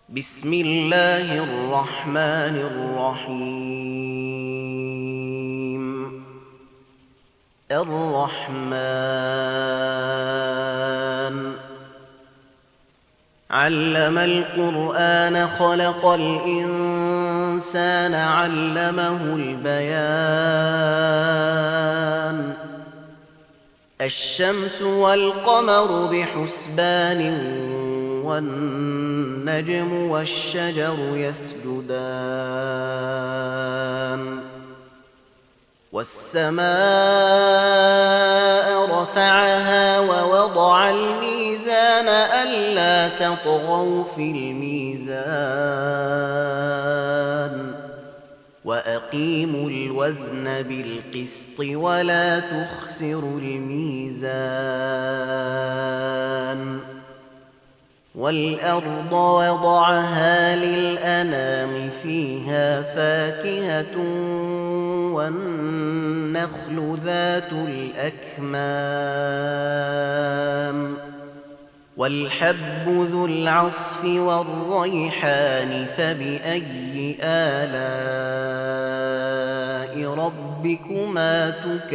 بسم الله الرحمن الرحيم. الرحمن علم القرآن خلق الإنسان علمه البيان. الشمس والقمر بحسبان والنجم والشجر يسجدان. والسماء رفعها ووضع الميزان ألا تطغوا في الميزان وأقيموا الوزن بالقسط ولا تخسروا الميزان. والأرض وضعها للأنام فيها فاكهة والنخل ذات الأكمام والحب ذو العصف والريحان فبأي آلاء ربكما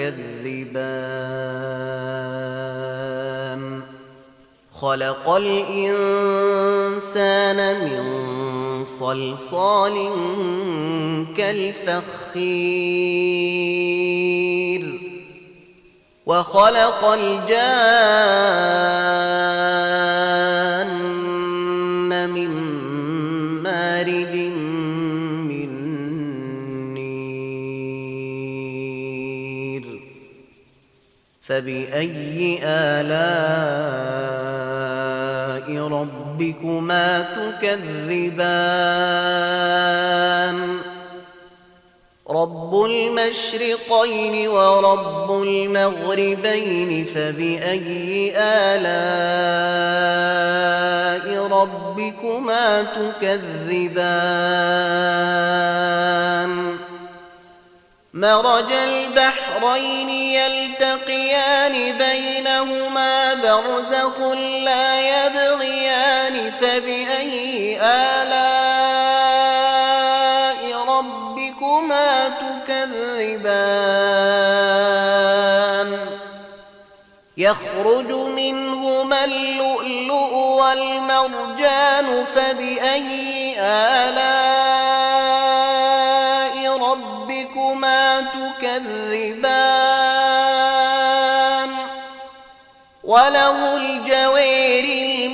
تكذبان. خلق الإنسان من صلصال كالفخير وخلق الجان من مارج من نير. فبأي آلاء ربكما تكذبان. رب المشرقين ورب المغربين فبأي آلاء ربكما تكذبان. مرج البحرين يلتقيان بينهما برزخ لا يبغيان فبأي آلاء ربكما تكذبان. يخرج منهما اللؤلؤ والمرجان فبأي آلاء ربكما تكذبان. وله الجوار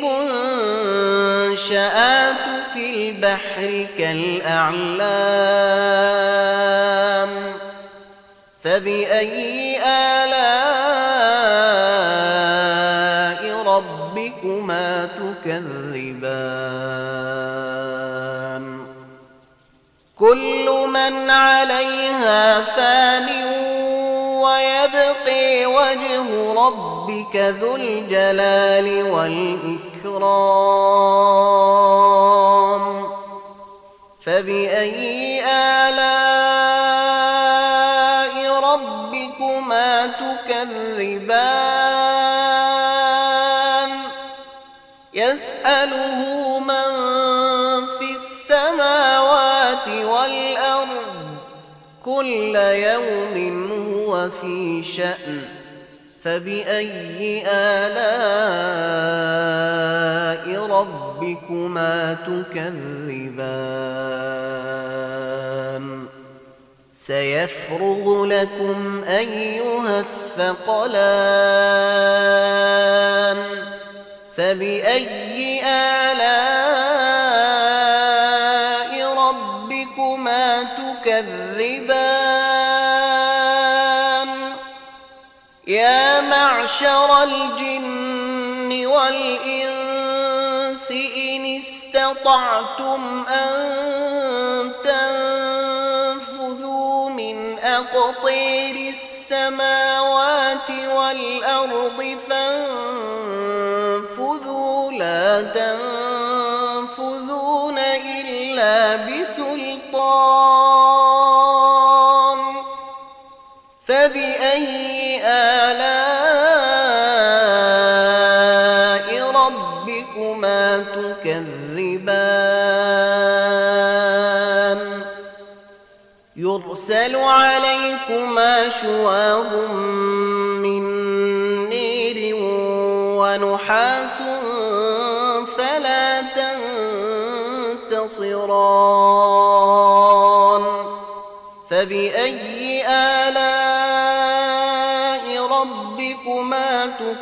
المنشآت في البحر كالأعلام فبأي آلاء ربكما تكذبان. كل من عليها فان ويبقي وجه ربك ذو الجلال والإكرام فبأي آلاء ربكما تكذبان. يسأله من في السماوات والأرض كل يوم هو في شأن فبأي آلاء ربكما تكذبان. سيفرغ لكم أيها الثقلان فبأي آلاء ربكما تكذبان. يا معشر الجن والإنس إن استطعتم أن تنفذوا من أقطير السماوات والأرض فانفذوا لا تنفذون إلا بسلطان. فبأي آلاء ربكما تكذبان. تكذبان. تكذبان. تكذبان. تكذبان. تكذبان. تكذبان. تكذبان. تكذبان. تكذبان. تكذبان. تكذبان. تكذبان. تكذبان. تكذبان. تكذبان. تكذبان. تكذبان. تكذبان. فبأي آلاء ربكما تكذبان. يرسل عليكما شواظ من نير ونحاس فلا تنتصران فبأي آلاء ربكما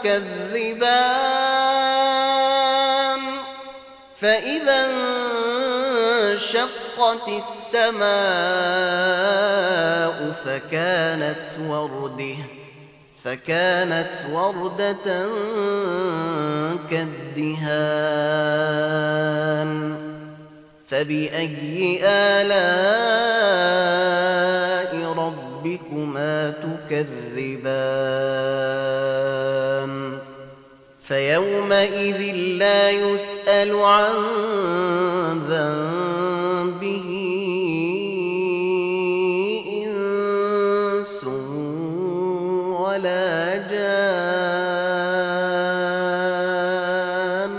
تكذبان فإذا انشقت السماء فكانت وردة كالدهان فبأي آلاء ربكما تكذبان فيومئذ لا يسأل عن ذنبه إنس ولا جان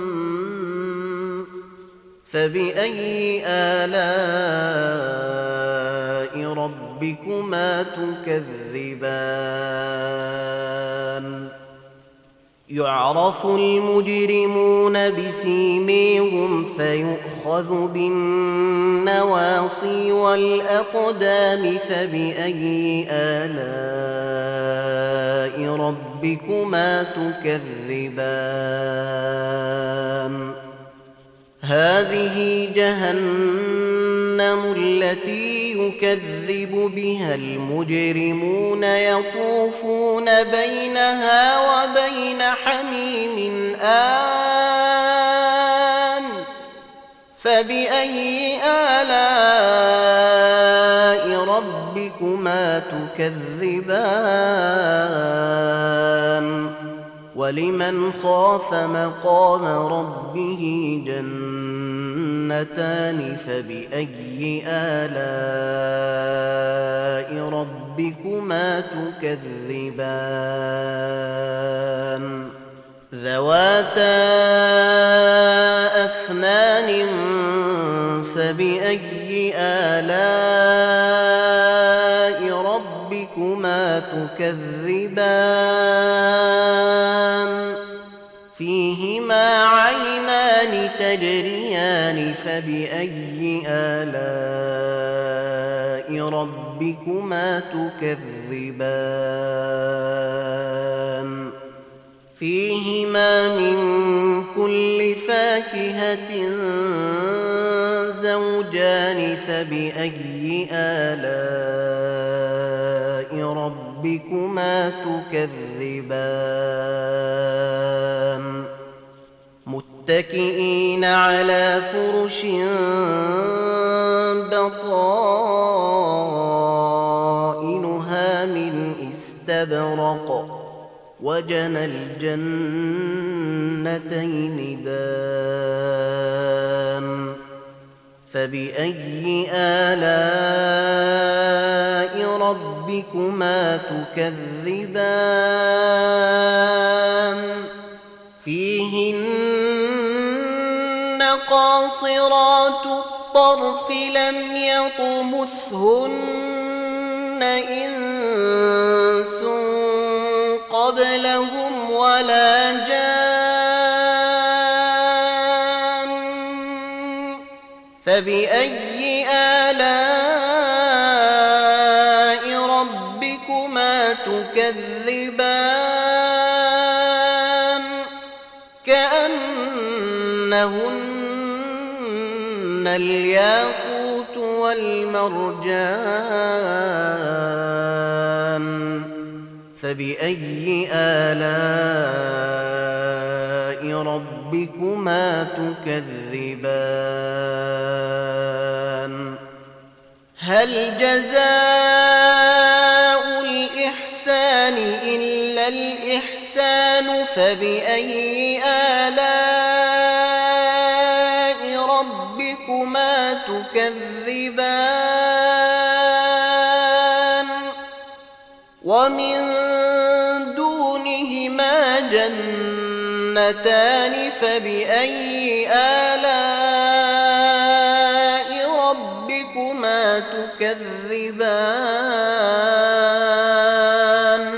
فبأي آلاء ربكما تكذبان يعرف المجرمون بسيميهم فيؤخذ بالنواصي والأقدام فبأي آلاء ربكما تكذبان هذه جهنم التي يكذب بها المجرمون يطوفون بينها وبين حميم آن فبأي آلاء ربكما تكذبان ولمن خاف مقام ربه جنتان فبأي آلاء ربكما تكذبان ذواتا أفنان فبأي آلاء ربكما تكذبان فيهما عينان تجريان فبأي آلاء ربكما تكذبان فيهما من كل فاكهة زوجان فبأي آلاء ربكما تكذبان متكئين على فرش بطائنها من استبرق وجنى الجنتين دان فبأي آلاء ربكما تكذبان فيهن قاصرات الطرف لم يطمثهن إنس قبلهم ولا جان فبأي آلاء ربكما تكذبان كأنهن الياقوت والمرجان فبأي آلاء ربكما تكذبان هل جزاء الإحسان إلا الإحسان فبأي آلاء ربكما تكذبان ومن دونهما جنتان فبأي آلاء ربكما تكذبان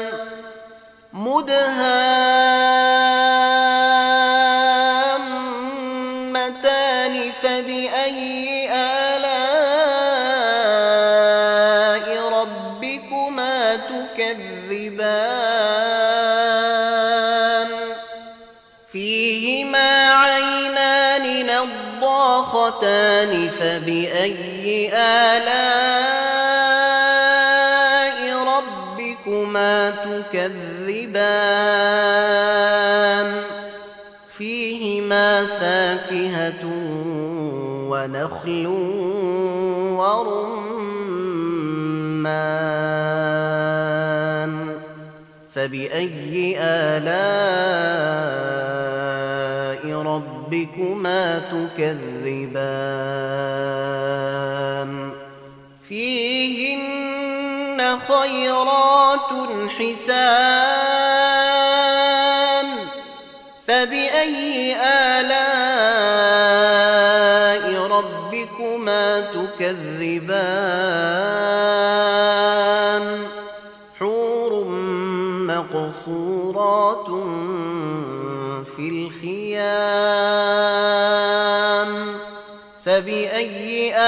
مدهامتان فبأي آلاء ربكما تكذبان فيهما عينان نضاختان فبأي آلاء ربكما تكذبان فيهما فاكهة ونخل ورمان فبأي آلاء ربكما تكذبان فيهن خيرات حسان فبأي آلاء ربكما تكذبان حور مقصورات في الخيام فبأي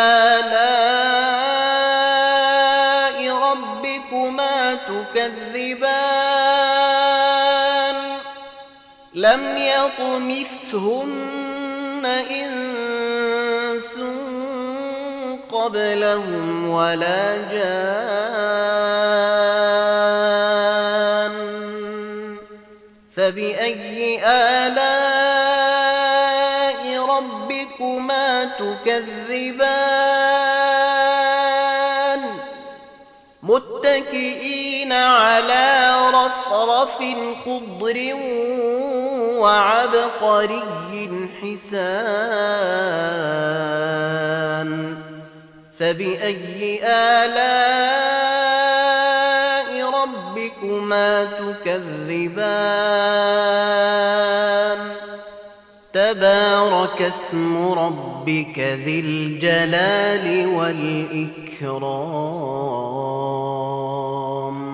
آلاء ربكما تكذبان لم يطمثهن إنس قبلهم ولا جان فبأي آلاء ربكما تكذبان متكئين على رفرف خضر وعبقري حسان فبأي آلاء ربكما تكذبان تبارك اسم ربك ذي الجلال والإكرام